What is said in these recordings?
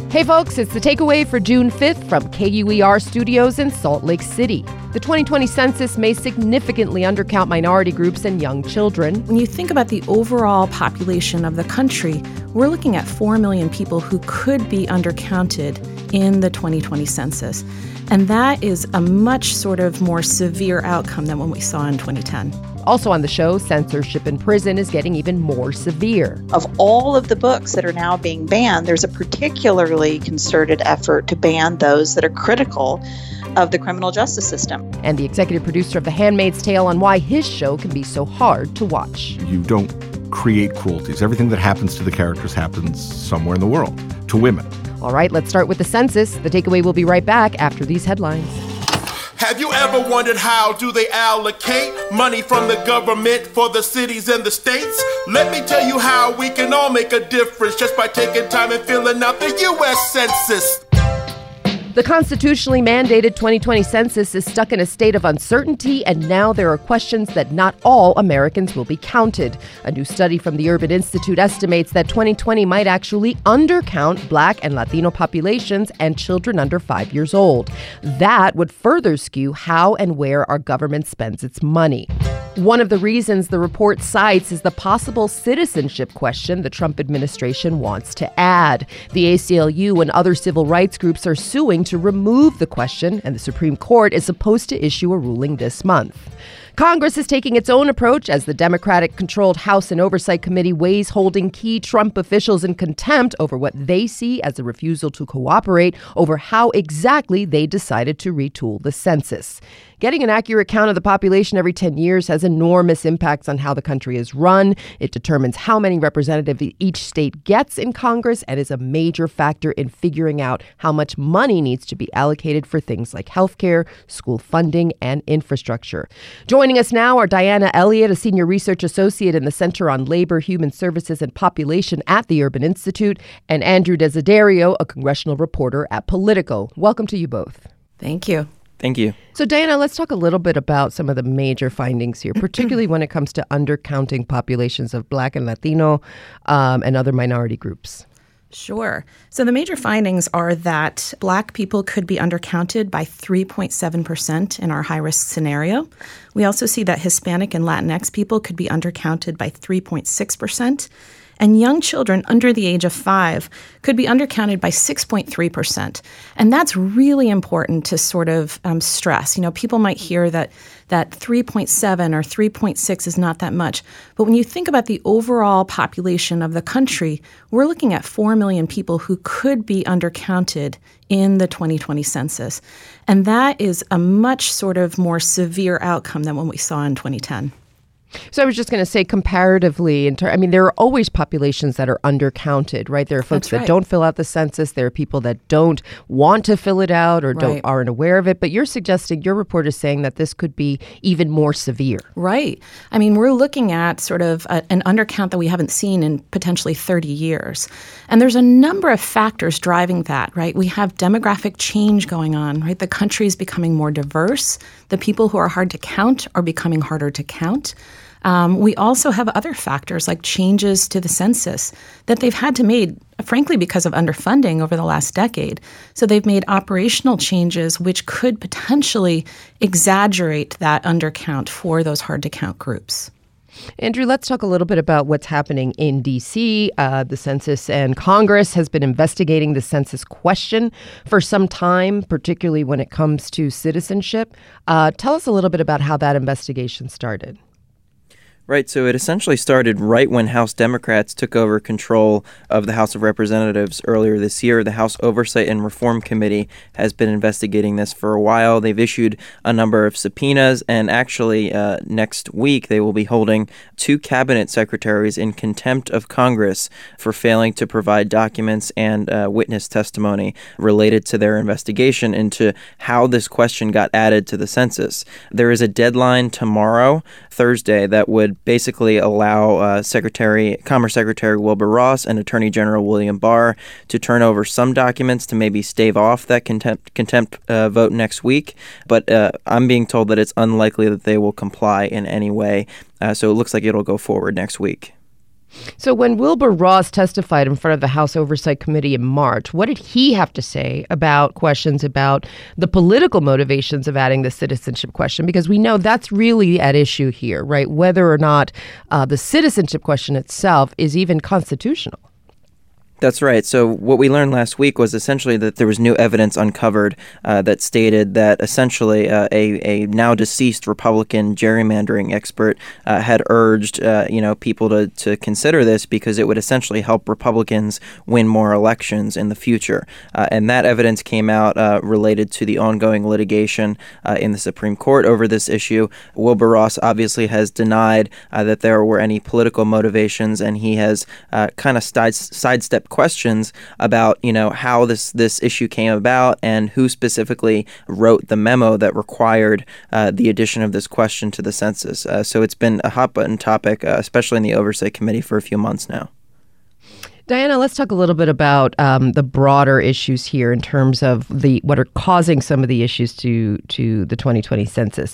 Hey folks, it's The Takeaway for June 5th from KUER Studios in Salt Lake City. The 2020 census may significantly undercount minority groups and young children. When you think about the overall population of the country, we're looking at 4 million people who could be undercounted in the 2020 census. And that is a much sort of more severe outcome than what we saw in 2010. Also on the show, censorship in prison is getting even more severe. Of all of the books that are now being banned, there's a particularly concerted effort to ban those that are critical of the criminal justice system. And the executive producer of The Handmaid's Tale on why his show can be so hard to watch. You don't create cruelties. Everything that happens to the characters happens somewhere in the world, to women. All right, let's start with the census. The Takeaway will be right back after these headlines. Have you ever wondered how do they allocate money from the government for the cities and the states? Let me tell you how we can all make a difference just by taking time and filling out the U.S. Census. The constitutionally mandated 2020 census is stuck in a state of uncertainty, and now there are questions that not all Americans will be counted. A new study from the Urban Institute estimates that 2020 might actually undercount Black and Latino populations and children under 5 years old. That would further skew how and where our government spends its money. One of the reasons the report cites is the possible citizenship question the Trump administration wants to add. The ACLU and other civil rights groups are suing to remove the question, and the Supreme Court is supposed to issue a ruling this month. Congress is taking its own approach as the Democratic-controlled House and Oversight Committee weighs holding key Trump officials in contempt over what they see as a refusal to cooperate over how exactly they decided to retool the census. Getting an accurate count of the population every 10 years has enormous impacts on how the country is run. It determines how many representatives each state gets in Congress and is a major factor in figuring out how much money needs to be allocated for things like healthcare, school funding, and infrastructure. Joining us now are Diana Elliott, a senior research associate in the Center on Labor, Human Services, and Population at the Urban Institute, and Andrew Desiderio, a congressional reporter at Politico. Welcome to you both. Thank you. Thank you. So, Diana, let's talk a little bit about some of the major findings here, particularly when it comes to undercounting populations of Black and Latino and other minority groups. Sure. So the major findings are that Black people could be undercounted by 3.7% in our high-risk scenario. We also see that Hispanic and Latinx people could be undercounted by 3.6%. And young children under the age of 5 could be undercounted by 6.3%. And that's really important to sort of stress. You know, people might hear that 3.7 or 3.6 is not that much. But when you think about the overall population of the country, we're looking at 4 million people who could be undercounted in the 2020 census. And that is a much sort of more severe outcome than what we saw in 2010. So I was just going to say comparatively, there are always populations that are undercounted, right? There are folks that don't fill out the census. There are people that don't want to fill it out or aren't aware of it. But you're suggesting, your report is saying that this could be even more severe. Right. I mean, we're looking at sort of an undercount that we haven't seen in potentially 30 years. And there's a number of factors driving that, right? We have demographic change going on, right? The country is becoming more diverse. The people who are hard to count are becoming harder to count. We also have other factors like changes to the census that they've had to make, frankly, because of underfunding over the last decade. So they've made operational changes which could potentially exaggerate that undercount for those hard-to-count groups. Andrew, let's talk a little bit about what's happening in D.C. The Census and Congress has been investigating the census question for some time, particularly when it comes to citizenship. Tell us a little bit about how that investigation started. Right, so it essentially started right when House Democrats took over control of the House of Representatives earlier this year. The House Oversight and Reform Committee has been investigating this for a while. They've issued a number of subpoenas, and actually next week they will be holding 2 cabinet secretaries in contempt of Congress for failing to provide documents and witness testimony related to their investigation into how this question got added to the census. There is a deadline tomorrow, Thursday, that would basically allow Commerce Secretary Wilbur Ross and Attorney General William Barr to turn over some documents to maybe stave off that contempt vote next week. But I'm being told that it's unlikely that they will comply in any way. So it looks like it'll go forward next week. So when Wilbur Ross testified in front of the House Oversight Committee in March, what did he have to say about questions about the political motivations of adding the citizenship question? Because we know that's really at issue here, right? Whether or not the citizenship question itself is even constitutional. That's right. So what we learned last week was essentially that there was new evidence uncovered that stated that essentially a now deceased Republican gerrymandering expert had urged people to consider this because it would essentially help Republicans win more elections in the future. And that evidence came out related to the ongoing litigation in the Supreme Court over this issue. Wilbur Ross obviously has denied that there were any political motivations, and he has kind of sidestepped questions about, how this issue came about and who specifically wrote the memo that required the addition of this question to the census. So it's been a hot button topic, especially in the Oversight Committee for a few months now. Diana, let's talk a little bit about the broader issues here in terms of what are causing some of the issues to the 2020 census.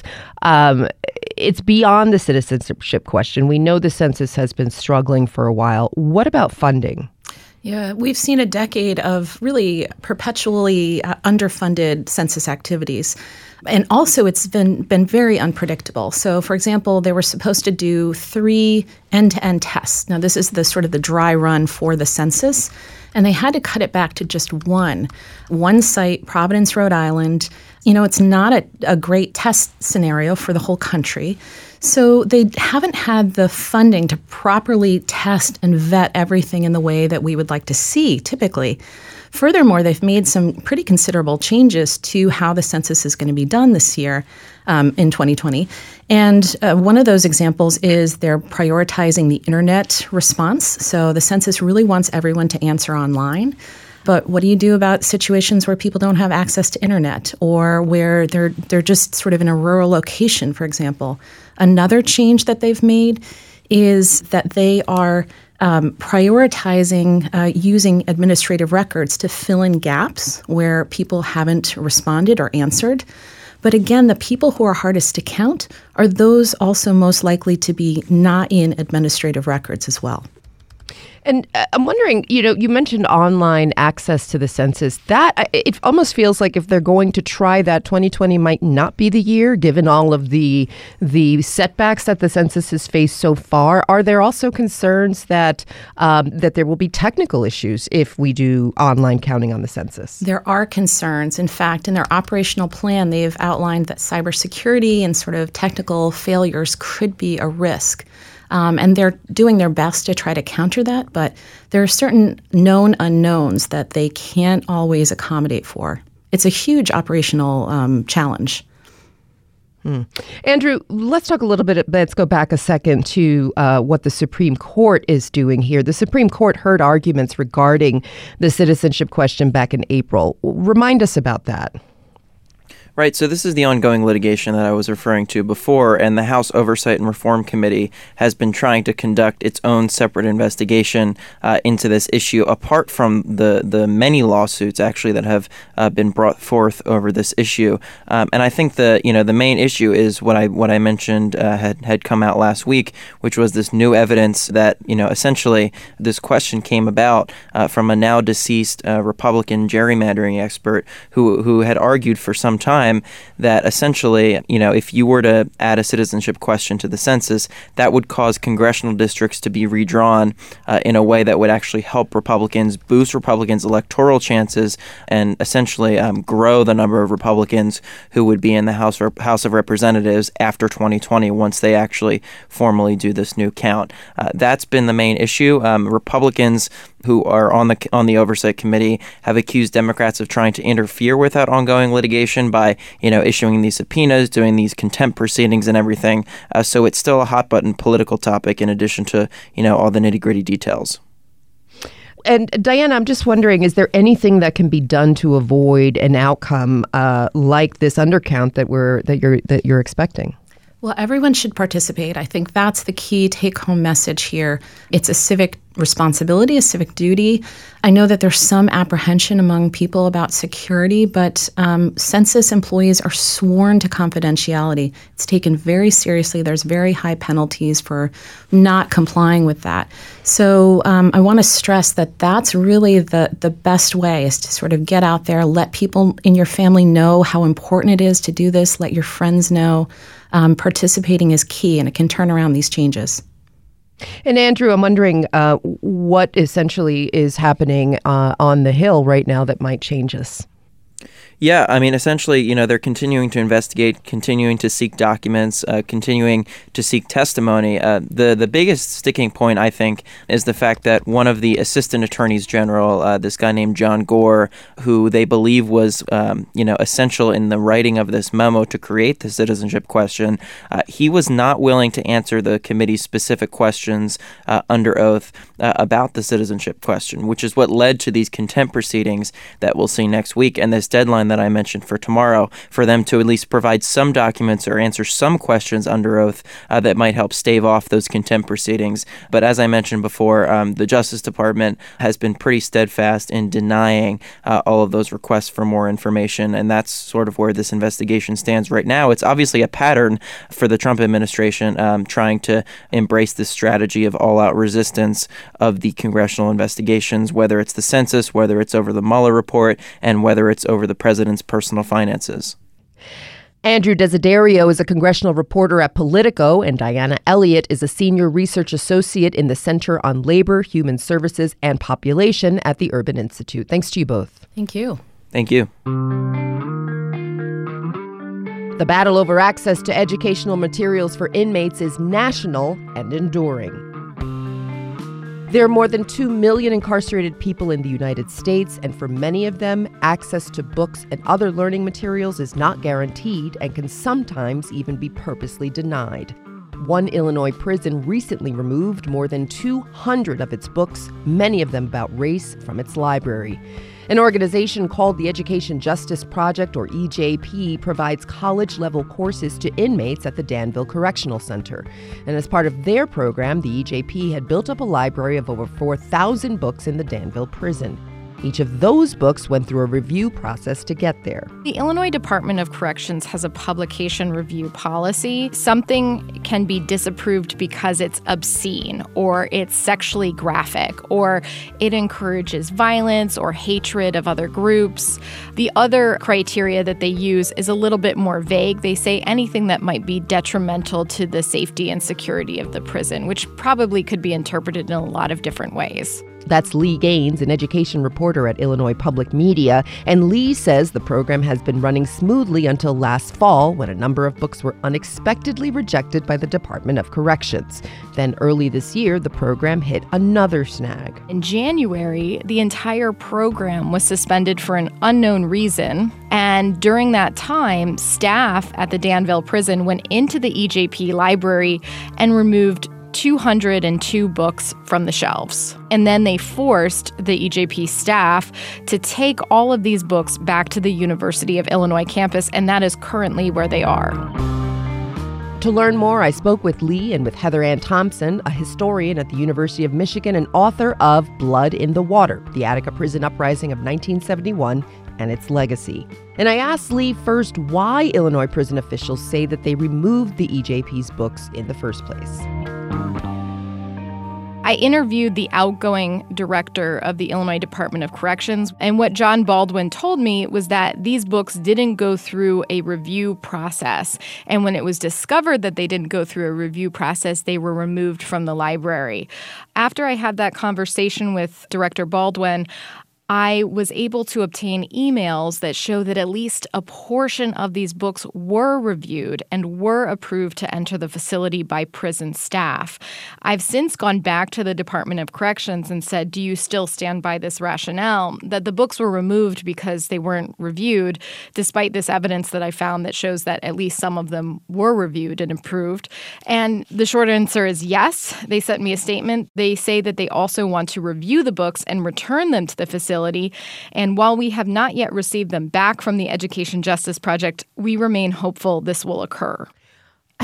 It's beyond the citizenship question. We know the census has been struggling for a while. What about funding? Yeah, we've seen a decade of really perpetually underfunded census activities. And also it's been very unpredictable. So, for example, they were supposed to do 3 end-to-end tests. Now, this is the sort of the dry run for the census. And they had to cut it back to just one site, Providence, Rhode Island. It's not a great test scenario for the whole country. So they haven't had the funding to properly test and vet everything in the way that we would like to see typically. Furthermore, they've made some pretty considerable changes to how the census is going to be done this year in 2020. And one of those examples is they're prioritizing the internet response. So the census really wants everyone to answer online. But what do you do about situations where people don't have access to internet or where they're just sort of in a rural location, for example? Another change that they've made is that they are prioritizing using administrative records to fill in gaps where people haven't responded or answered. But again, the people who are hardest to count are those also most likely to be not in administrative records as well. And I'm wondering, you mentioned online access to the census. That it almost feels like if they're going to try that, 2020 might not be the year, given all of the setbacks that the census has faced so far. Are there also concerns that there will be technical issues if we do online counting on the census? There are concerns. In fact, in their operational plan, they've outlined that cybersecurity and sort of technical failures could be a risk. And they're doing their best to try to counter that, but there are certain known unknowns that they can't always accommodate for. It's a huge operational challenge. Andrew, let's talk a little bit. Let's go back a second to what the Supreme Court is doing here. The Supreme Court heard arguments regarding the citizenship question back in April. Remind us about that. Right, so this is the ongoing litigation that I was referring to before, and the House Oversight and Reform Committee has been trying to conduct its own separate investigation into this issue, apart from the many lawsuits actually that have been brought forth over this issue. And I think the main issue is what I mentioned had come out last week, which was this new evidence that essentially this question came about from a now deceased Republican gerrymandering expert who had argued for some time that essentially, if you were to add a citizenship question to the census, that would cause congressional districts to be redrawn in a way that would actually help Republicans, boost Republicans' electoral chances, and essentially grow the number of Republicans who would be in the House of Representatives after 2020 once they actually formally do this new count. That's been the main issue. Republicans who are on the Oversight Committee have accused Democrats of trying to interfere with that ongoing litigation by, issuing these subpoenas, doing these contempt proceedings and everything. So it's still a hot button political topic in addition to, all the nitty-gritty details. And Diana, I'm just wondering, is there anything that can be done to avoid an outcome like this undercount that you're expecting? Well, everyone should participate. I think that's the key take-home message here. It's a civic responsibility, a civic duty. I know that there's some apprehension among people about security, but census employees are sworn to confidentiality. It's taken very seriously. There's very high penalties for not complying with that. So I want to stress that that's really the best way, is to sort of get out there, let people in your family know how important it is to do this, let your friends know. Participating is key, and it can turn around these changes. And Andrew, I'm wondering what essentially is happening on the Hill right now that might change us. Yeah, I mean, essentially, they're continuing to investigate, continuing to seek documents, continuing to seek testimony. The biggest sticking point, I think, is the fact that one of the assistant attorneys general, this guy named John Gore, who they believe was, essential in the writing of this memo to create the citizenship question, he was not willing to answer the committee's specific questions under oath about the citizenship question, which is what led to these contempt proceedings that we'll see next week, and this deadline that I mentioned for tomorrow, for them to at least provide some documents or answer some questions under oath that might help stave off those contempt proceedings. But as I mentioned before, the Justice Department has been pretty steadfast in denying all of those requests for more information, and that's sort of where this investigation stands right now. It's obviously a pattern for the Trump administration trying to embrace this strategy of all-out resistance of the congressional investigations, whether it's the census, whether it's over the Mueller report, and whether it's over the president's personal finances. Andrew Desiderio is a congressional reporter at Politico, and Diana Elliott is a senior research associate in the Center on Labor, Human Services, and Population at the Urban Institute. Thanks to you both. Thank you. Thank you. The battle over access to educational materials for inmates is national and enduring. There are more than 2 million incarcerated people in the United States, and for many of them, access to books and other learning materials is not guaranteed and can sometimes even be purposely denied. One Illinois prison recently removed more than 200 of its books, many of them about race, from its library. An organization called the Education Justice Project, or EJP, provides college-level courses to inmates at the Danville Correctional Center. And as part of their program, the EJP had built up a library of over 4,000 books in the Danville prison. Each of those books went through a review process to get there. The Illinois Department of Corrections has a publication review policy. Something can be disapproved because it's obscene, or it's sexually graphic, or it encourages violence or hatred of other groups. The other criteria that they use is a little bit more vague. They say anything that might be detrimental to the safety and security of the prison, which probably could be interpreted in a lot of different ways. That's Lee Gaines, an education reporter at Illinois Public Media, and Lee says the program has been running smoothly until last fall, when a number of books were unexpectedly rejected by the Department of Corrections. Then early this year, the program hit another snag. In January, the entire program was suspended for an unknown reason, and during that time, staff at the Danville prison went into the EJP library and removed 202 books from the shelves. And then they forced the EJP staff to take all of these books back to the University of Illinois campus, and that is currently where they are. To learn more, I spoke with Lee and with Heather Ann Thompson, a historian at the University of Michigan and author of Blood in the Water, the Attica Prison Uprising of 1971 and its legacy. And I asked Lee first why Illinois prison officials say that they removed the EJP's books in the first place. I interviewed the outgoing director of the Illinois Department of Corrections, and what John Baldwin told me was that these books didn't go through a review process. And when it was discovered that they didn't go through a review process, they were removed from the library. After I had that conversation with Director Baldwin, I was able to obtain emails that show that at least a portion of these books were reviewed and were approved to enter the facility by prison staff. I've since gone back to the Department of Corrections and said, do you still stand by this rationale that the books were removed because they weren't reviewed, despite this evidence that I found that shows that at least some of them were reviewed and approved? And the short answer is yes. They sent me a statement. They say that they also want to review the books and return them to the facility. And while we have not yet received them back from the Education Justice Project, we remain hopeful this will occur. Heather,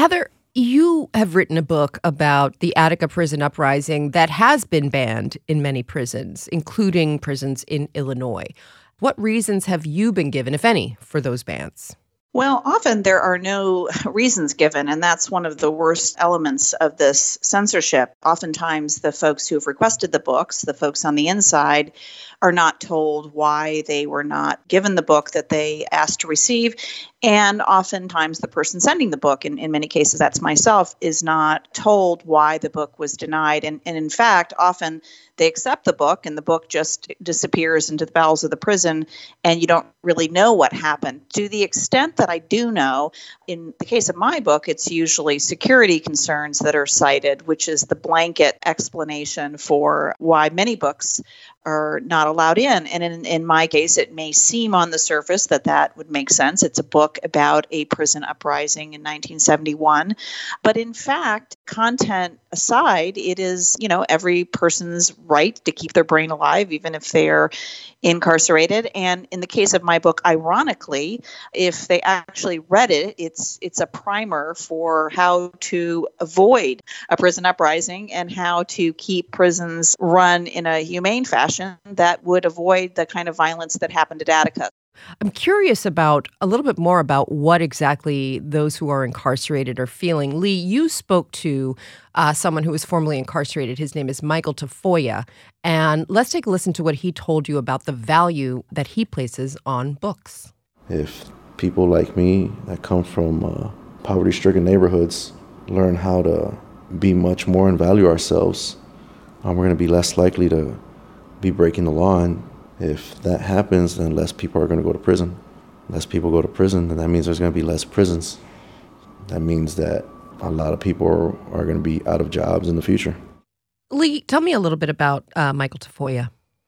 You have written a book about the Attica prison uprising that has been banned in many prisons, including prisons in Illinois. What reasons have you been given, if any, for those bans? Well, often there are no reasons given, and that's one of the worst elements of this censorship. Oftentimes, the folks who have requested the books, the folks on the inside, are not told why they were not given the book that they asked to receive. And oftentimes the person sending the book, in many cases that's myself, is not told why the book was denied. And in fact, often they accept the book and the book just disappears into the bowels of the prison and you don't really know what happened. To the extent that I do know, in the case of my book, it's usually security concerns that are cited, which is the blanket explanation for why many books are not allowed in. And in my case, it may seem on the surface that would make sense. It's a book about a prison uprising in 1971. But in fact, content aside, it is, every person's right to keep their brain alive, even if they're incarcerated. And in the case of my book, ironically, if they actually read it, it's a primer for how to avoid a prison uprising and how to keep prisons run in a humane fashion that would avoid the kind of violence that happened at Attica. I'm curious about a little bit more about what exactly those who are incarcerated are feeling. Lee, you spoke to someone who was formerly incarcerated. His name is Michael Tafoya. And let's take a listen to what he told you about the value that he places on books. If people like me that come from poverty-stricken neighborhoods learn how to be much more and value ourselves, we're going to be less likely to be breaking the law. And if that happens, then less people are going to go to prison. Less people go to prison, then that means there's going to be less prisons. That means that a lot of people are going to be out of jobs in the future. Lee, tell me a little bit about Michael Tafoya.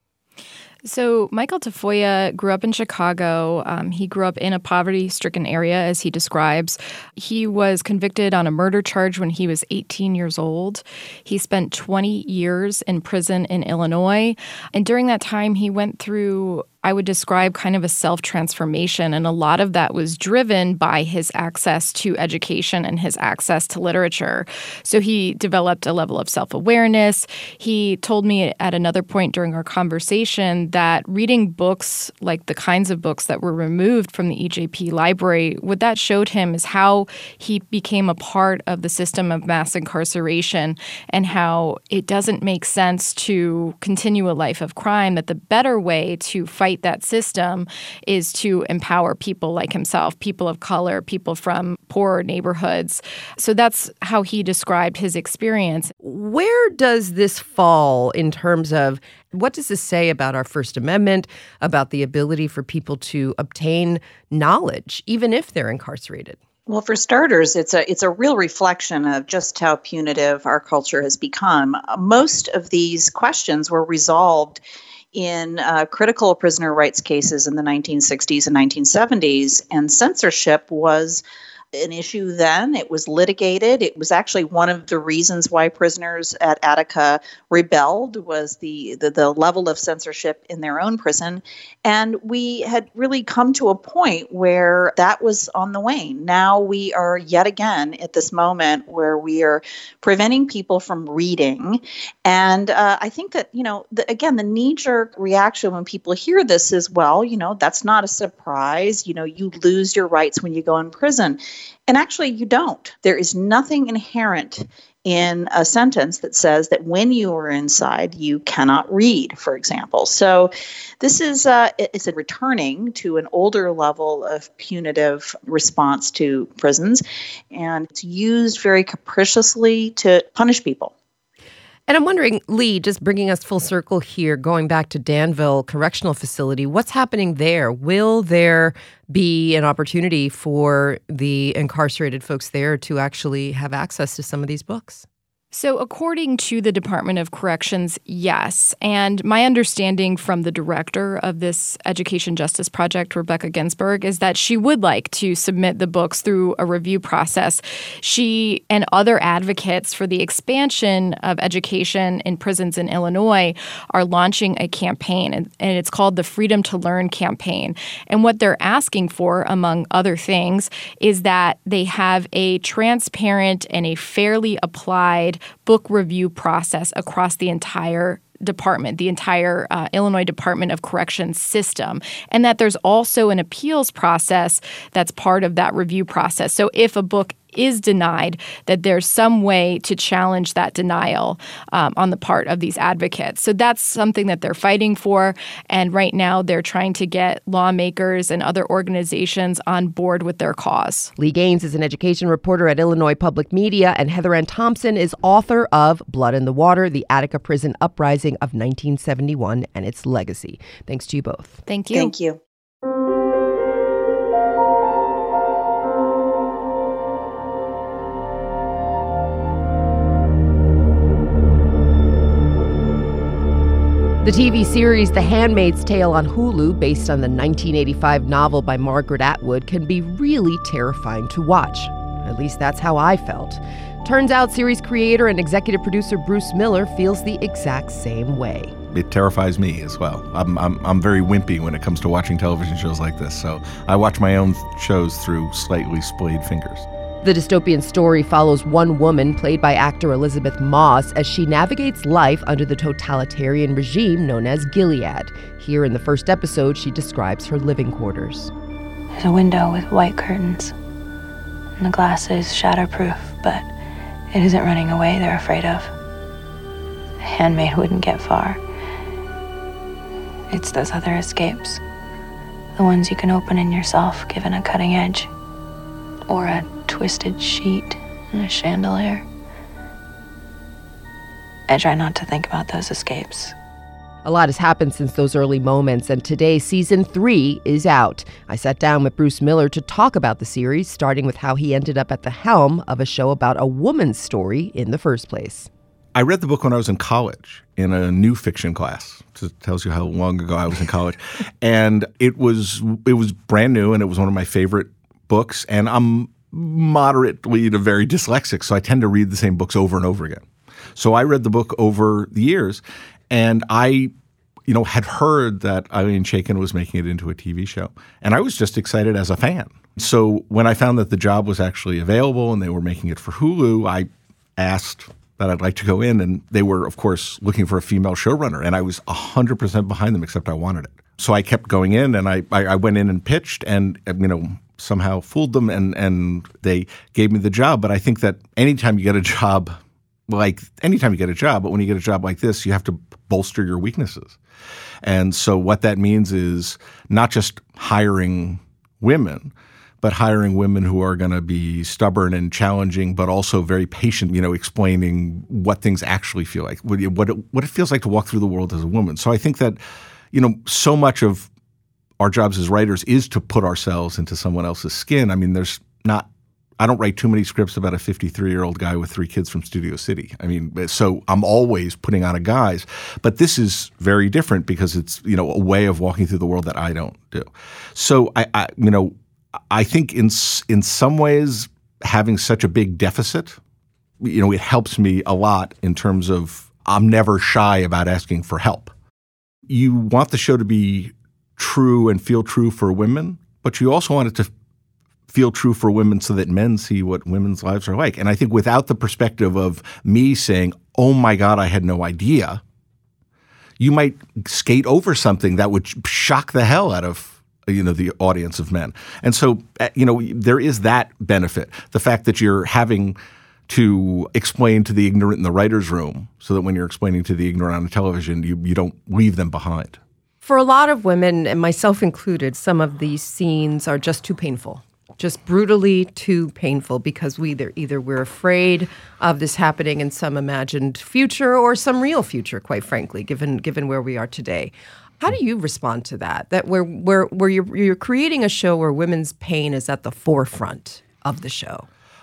So Michael Tafoya grew up in Chicago. He grew up in a poverty-stricken area, as he describes. He was convicted on a murder charge when he was 18 years old. He spent 20 years in prison in Illinois. And during that time, he went through, I would describe, kind of a self-transformation. And a lot of that was driven by his access to education and his access to literature. So he developed a level of self-awareness. He told me at another point during our conversation that reading books like the kinds of books that were removed from the EJP library, what that showed him is how he became a part of the system of mass incarceration and how it doesn't make sense to continue a life of crime, that the better way to fight that system is to empower people like himself, people of color, people from poorer neighborhoods. So that's how he described his experience. Where does this fall in terms of what does this say about our First Amendment, about the ability for people to obtain knowledge, even if they're incarcerated? Well, for starters, it's a real reflection of just how punitive our culture has become. Most of these questions were resolved in critical prisoner rights cases in the 1960s and 1970s, and censorship was an issue then. It was litigated. It was actually one of the reasons why prisoners at Attica rebelled, was the level of censorship in their own prison. And we had really come to a point where that was on the wane. Now we are yet again at this moment where we are preventing people from reading. And I think that, again, the knee-jerk reaction when people hear this is, well, that's not a surprise. You lose your rights when you go in prison. And actually, you don't. There is nothing inherent in a sentence that says that when you are inside, you cannot read, for example. So this is it's a returning to an older level of punitive response to prisons, and it's used very capriciously to punish people. And I'm wondering, Lee, just bringing us full circle here, going back to Danville Correctional Facility, what's happening there? Will there be an opportunity for the incarcerated folks there to actually have access to some of these books? So according to the Department of Corrections, yes. And my understanding from the director of this Education Justice Project, Rebecca Ginsburg, is that she would like to submit the books through a review process. She and other advocates for the expansion of education in prisons in Illinois are launching a campaign, and it's called the Freedom to Learn campaign. And what they're asking for, among other things, is that they have a transparent and a fairly applied book review process across the entire department, the entire Illinois Department of Corrections system, and that there's also an appeals process that's part of that review process. So if a book is denied, that there's some way to challenge that denial on the part of these advocates. So that's something that they're fighting for. And right now they're trying to get lawmakers and other organizations on board with their cause. Lee Gaines is an education reporter at Illinois Public Media, and Heather Ann Thompson is author of Blood in the Water, The Attica Prison Uprising of 1971 and Its Legacy. Thanks to you both. Thank you. Thank you. The TV series The Handmaid's Tale on Hulu, based on the 1985 novel by Margaret Atwood, can be really terrifying to watch. At least that's how I felt. Turns out series creator and executive producer Bruce Miller feels the exact same way. It terrifies me as well. I'm very wimpy when it comes to watching television shows like this, so I watch my own shows through slightly splayed fingers. The dystopian story follows one woman, played by actor Elizabeth Moss, as she navigates life under the totalitarian regime known as Gilead. Here in the first episode, she describes her living quarters. There's a window with white curtains, and the glass is shatterproof, but it isn't running away they're afraid of. A handmaid wouldn't get far. It's those other escapes, the ones you can open in yourself given a cutting edge, or a twisted sheet and a chandelier. I try not to think about those escapes. A lot has happened since those early moments, and today season 3 is out. I sat down with Bruce Miller to talk about the series, starting with how he ended up at the helm of a show about a woman's story in the first place. I read the book when I was in college in a new fiction class. It tells you how long ago I was in college. And it was brand new, and it was one of my favorite books, and I'm moderately to very dyslexic, so I tend to read the same books over and over again. So I read the book over the years, and I, had heard that Eileen Chaikin was making it into a TV show, and I was just excited as a fan. So when I found that the job was actually available and they were making it for Hulu, I asked that I'd like to go in, and they were, of course, looking for a female showrunner, and I was 100% behind them, except I wanted it. So I kept going in, and I went in and pitched, and somehow fooled them, and they gave me the job. But I think that anytime you get a job, but when you get a job like this, you have to bolster your weaknesses. And so what that means is not just hiring women, but hiring women who are going to be stubborn and challenging, but also very patient, explaining what things actually feel like, what it feels like to walk through the world as a woman. So I think that, so much of our jobs as writers is to put ourselves into someone else's skin. I mean, I don't write too many scripts about a 53-year-old guy with 3 kids from Studio City. I mean, so I'm always putting on a guise. But this is very different because it's, a way of walking through the world that I don't do. So I think in some ways having such a big deficit, it helps me a lot in terms of I'm never shy about asking for help. You want the show to be true and feel true for women, but you also want it to feel true for women so that men see what women's lives are like. And I think without the perspective of me saying, oh my God, I had no idea, you might skate over something that would shock the hell out of the audience of men. And so, there is that benefit. The fact that you're having to explain to the ignorant in the writer's room so that when you're explaining to the ignorant on television, you don't leave them behind. For a lot of women, and myself included, some of these scenes are just too painful. Just brutally too painful because either we're afraid of this happening in some imagined future or some real future, quite frankly, given where we are today. How do you respond to that? That where you're creating a show where women's pain is at the forefront of the show?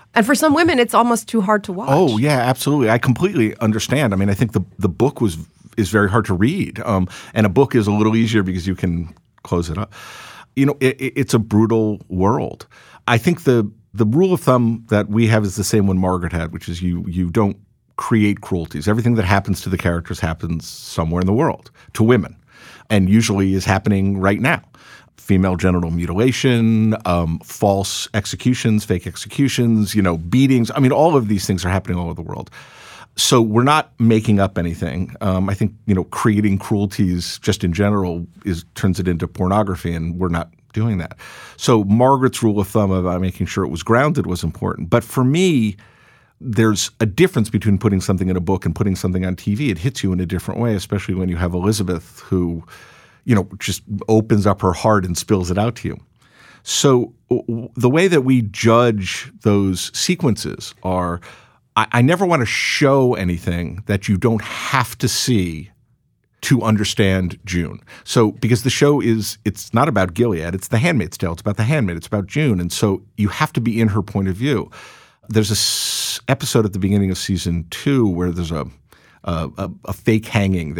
And for some women, it's almost too hard to watch. Oh, yeah, absolutely. I completely understand. I mean, I think the book is very hard to read. And a book is a little easier because you can close it up. It's a brutal world. I think the rule of thumb that we have is the same one Margaret had, which is you don't create cruelties. Everything that happens to the characters happens somewhere in the world to women, and usually is happening right now. Female genital mutilation, false executions, fake executions, beatings. I mean, all of these things are happening all over the world. So we're not making up anything. I think, creating cruelties just in general turns it into pornography, and we're not doing that. So Margaret's rule of thumb about making sure it was grounded was important. But for me, there's a difference between putting something in a book and putting something on TV. It hits you in a different way, especially when you have Elizabeth who, just opens up her heart and spills it out to you. So the way that we judge those sequences are, I never want to show anything that you don't have to see to understand June. So because the show it's not about Gilead, it's The Handmaid's Tale. It's about the handmaid. It's about June. And so you have to be in her point of view. There's a episode at the beginning of season 2 where there's a fake hanging.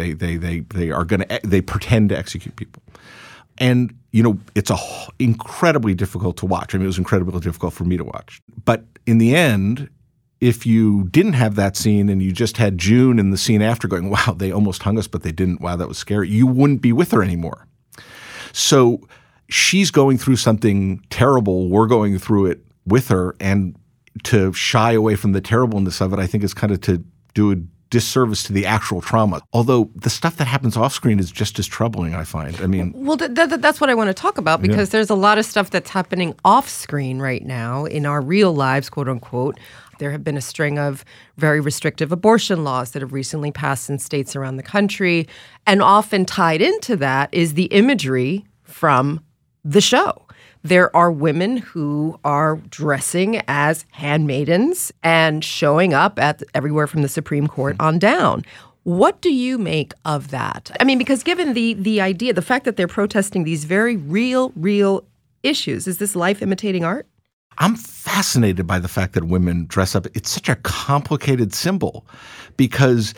They pretend to execute people. And, it's incredibly difficult to watch. I mean, it was incredibly difficult for me to watch. But in the end, if you didn't have that scene and you just had June in the scene after going, wow, they almost hung us, but they didn't. Wow, that was scary. You wouldn't be with her anymore. So she's going through something terrible. We're going through it with her. And to shy away from the terribleness of it, I think is kind of to do a disservice to the actual trauma. Although the stuff that happens off screen is just as troubling, I find. I mean, well, that's what I want to talk about, because there's a lot of stuff that's happening off screen right now in our real lives, quote unquote. There have been a string of very restrictive abortion laws that have recently passed in states around the country. And often tied into that is the imagery from the show. There are women who are dressing as handmaidens and showing up at everywhere from the Supreme Court on down. What do you make of that? I mean, because given the idea, the fact that they're protesting these very real issues, is this life imitating art? I'm fascinated by the fact that women dress up. It's such a complicated symbol because,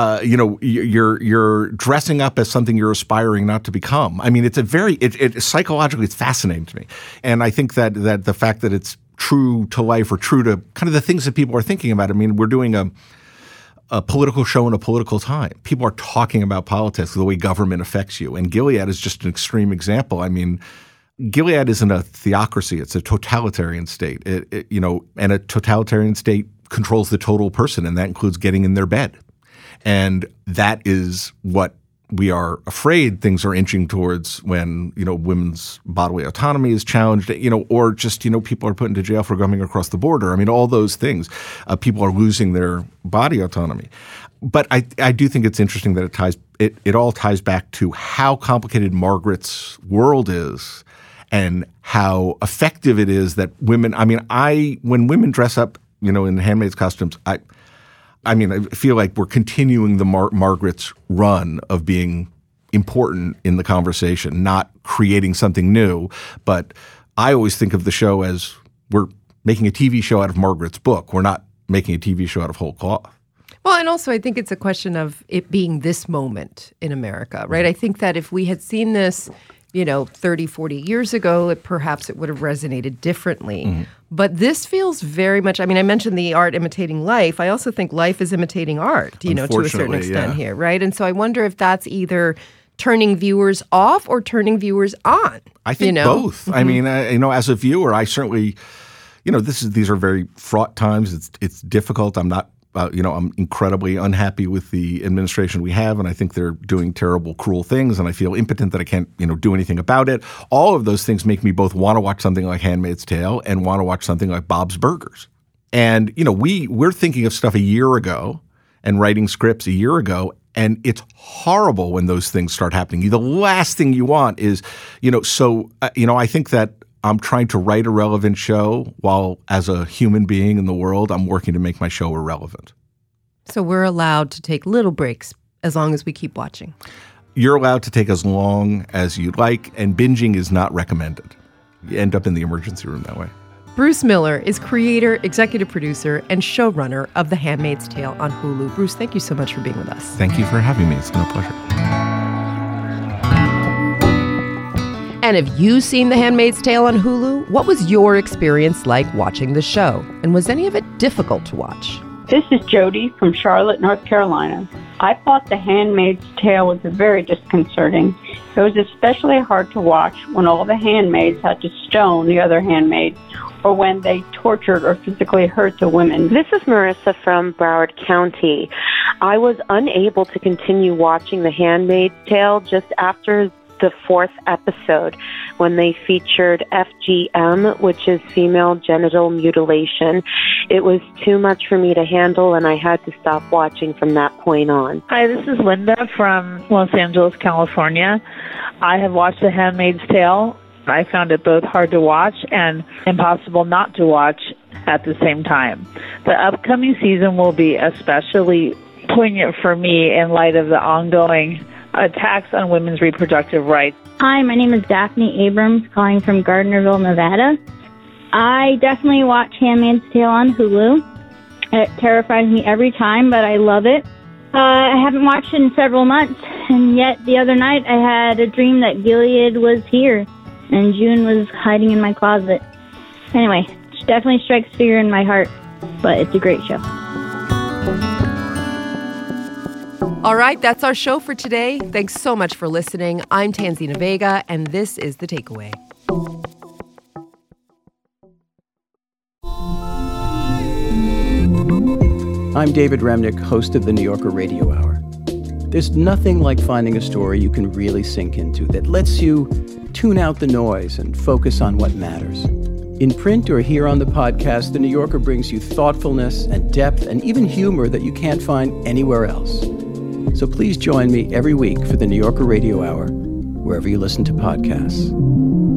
you're dressing up as something you're aspiring not to become. I mean, it's psychologically, it's fascinating to me. And I think that the fact that it's true to life or true to kind of the things that people are thinking about. I mean, we're doing a political show in a political time. People are talking about politics, the way government affects you. And Gilead is just an extreme example. I mean, Gilead isn't a theocracy. It's a totalitarian state, and a totalitarian state controls the total person, and that includes getting in their bed. And that is what we are afraid things are inching towards when, women's bodily autonomy is challenged, or just, people are put into jail for coming across the border. I mean, all those things, people are losing their body autonomy. But I do think it's interesting that it all ties back to how complicated Margaret's world is and how effective it is that women, when women dress up, in handmaids costumes, I feel like we're continuing the Margaret's run of being important in the conversation, not creating something new. But I always think of the show as we're making a TV show out of Margaret's book. We're not making a TV show out of whole cloth. Well, and also I think it's a question of it being this moment in America, right? I think that if we had seen this 30, 40 years ago, perhaps it would have resonated differently. Mm-hmm. But this feels very much, I mentioned the art imitating life. I also think life is imitating art, to a certain extent here, right? And so I wonder if that's either turning viewers off or turning viewers on. I think both. Mm-hmm. I mean, as a viewer, I certainly, these are very fraught times. It's difficult. I'm not I'm incredibly unhappy with the administration we have, and I think they're doing terrible, cruel things, and I feel impotent that I can't, do anything about it. All of those things make me both want to watch something like Handmaid's Tale and want to watch something like Bob's Burgers. And, we're thinking of stuff a year ago and writing scripts a year ago, and it's horrible when those things start happening. The last thing you want is, I think that I'm trying to write a relevant show while, as a human being in the world, I'm working to make my show irrelevant. So we're allowed to take little breaks as long as we keep watching. You're allowed to take as long as you'd like, and binging is not recommended. You end up in the emergency room that way. Bruce Miller is creator, executive producer, and showrunner of The Handmaid's Tale on Hulu. Bruce, thank you so much for being with us. Thank you for having me. It's been a pleasure. And have you seen The Handmaid's Tale on Hulu? What was your experience like watching the show? And was any of it difficult to watch? This is Jody from Charlotte, North Carolina. I thought The Handmaid's Tale was very disconcerting. It was especially hard to watch when all the handmaids had to stone the other handmaids, or when they tortured or physically hurt the women. This is Marissa from Broward County. I was unable to continue watching The Handmaid's Tale just after the 4th episode, when they featured FGM, which is female genital mutilation. It was too much for me to handle, and I had to stop watching from that point on. Hi, this is Linda from Los Angeles, California. I have watched The Handmaid's Tale. I found it both hard to watch and impossible not to watch at the same time. The upcoming season will be especially poignant for me in light of the ongoing attacks on women's reproductive rights. Hi, my name is Daphne Abrams, calling from Gardnerville, Nevada. I definitely watch Handmaid's Tale on Hulu. It terrifies me every time, but I love it. I haven't watched it in several months, and yet the other night I had a dream that Gilead was here, and June was hiding in my closet. Anyway, it definitely strikes fear in my heart, but it's a great show. All right, that's our show for today. Thanks so much for listening. I'm Tanzina Vega, and this is The Takeaway. I'm David Remnick, host of the New Yorker Radio Hour. There's nothing like finding a story you can really sink into that lets you tune out the noise and focus on what matters. In print or here on the podcast, The New Yorker brings you thoughtfulness and depth and even humor that you can't find anywhere else. So please join me every week for the New Yorker Radio Hour, wherever you listen to podcasts.